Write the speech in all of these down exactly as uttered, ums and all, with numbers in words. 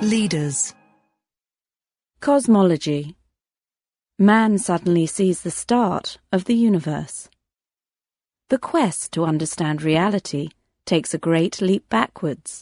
Leaders. Cosmology. Man suddenly sees the start of the universe. The quest to understand reality takes a great leap backwards.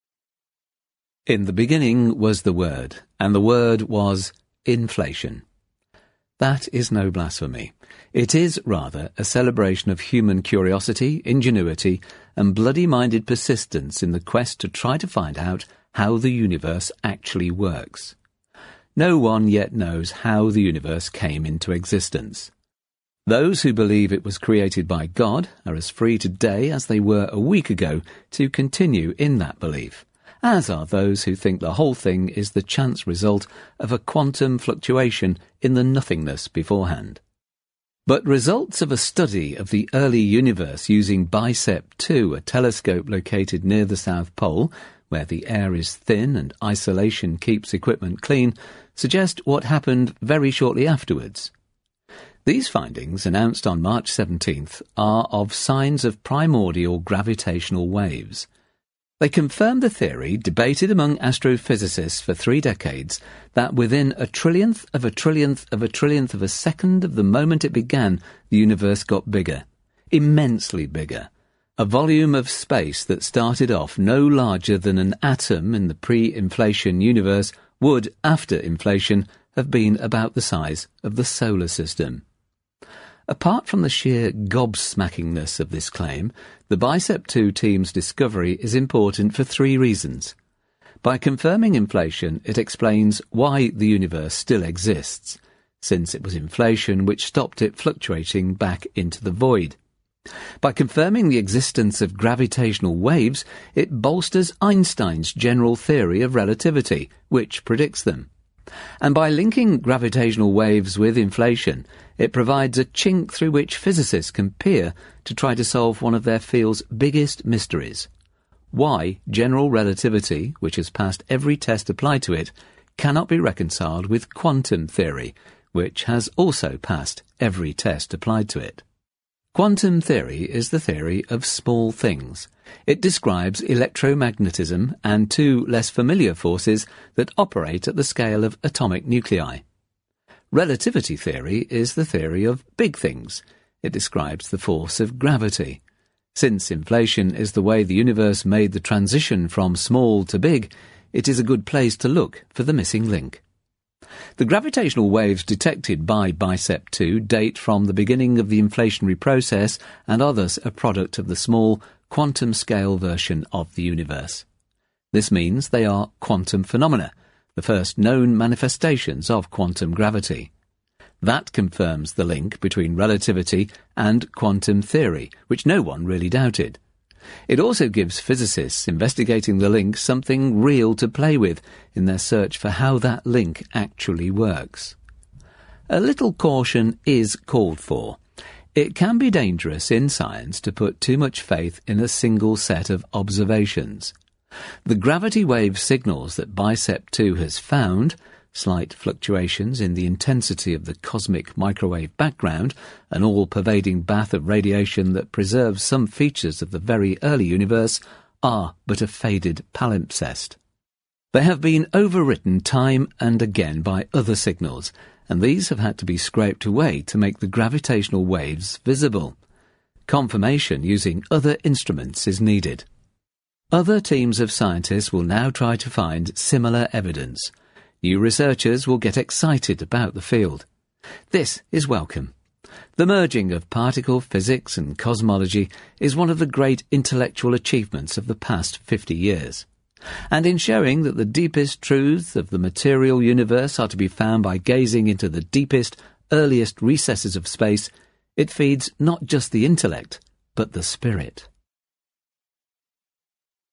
In the beginning was the Word, and the Word was inflation. That is no blasphemy. It is, rather, a celebration of human curiosity, ingenuity, and bloody-minded persistence in the quest to try to find out how the universe actually works. No one yet knows how the universe came into existence. Those who believe it was created by God are as free today as they were a week ago to continue in that belief, as are those who think the whole thing is the chance result of a quantum fluctuation in the nothingness beforehand. But results of a study of the early universe using BICEP two, a telescope located near the South Pole, where the air is thin and isolation keeps equipment clean, suggest what happened very shortly afterwards. These findings, announced on March seventeenth, are of signs of primordial gravitational waves. They confirm the theory, debated among astrophysicists for three decades, that within a trillionth of a trillionth of a trillionth of a second of the moment it began, the universe got bigger, immensely bigger. A volume of space that started off no larger than an atom in the pre-inflation universe would, after inflation, have been about the size of the solar system. Apart from the sheer gobsmackingness of this claim, the BICEP two team's discovery is important for three reasons. By confirming inflation, it explains why the universe still exists, since it was inflation which stopped it fluctuating back into the void. By confirming the existence of gravitational waves, it bolsters Einstein's general theory of relativity, which predicts them. And by linking gravitational waves with inflation, it provides a chink through which physicists can peer to try to solve one of their field's biggest mysteries: why general relativity, which has passed every test applied to it, cannot be reconciled with quantum theory, which has also passed every test applied to it. Quantum theory is the theory of small things. It describes electromagnetism and two less familiar forces that operate at the scale of atomic nuclei. Relativity theory is the theory of big things. It describes the force of gravity. Since inflation is the way the universe made the transition from small to big, it is a good place to look for the missing link. The gravitational waves detected by BICEP two date from the beginning of the inflationary process and are thus a product of the small, quantum-scale version of the universe. This means they are quantum phenomena, the first known manifestations of quantum gravity. That confirms the link between relativity and quantum theory, which no one really doubted. It also gives physicists investigating the link something real to play with in their search for how that link actually works. A little caution is called for. It can be dangerous in science to put too much faith in a single set of observations. The gravity wave signals that BICEP two has found, slight fluctuations in the intensity of the cosmic microwave background, an all-pervading bath of radiation that preserves some features of the very early universe, are but a faded palimpsest. They have been overwritten time and again by other signals, and these have had to be scraped away to make the gravitational waves visible. Confirmation using other instruments is needed. Other teams of scientists will now try to find similar evidence. New researchers will get excited about the field. This is welcome. The merging of particle physics and cosmology is one of the great intellectual achievements of the past fifty years. And in showing that the deepest truths of the material universe are to be found by gazing into the deepest, earliest recesses of space, it feeds not just the intellect, but the spirit.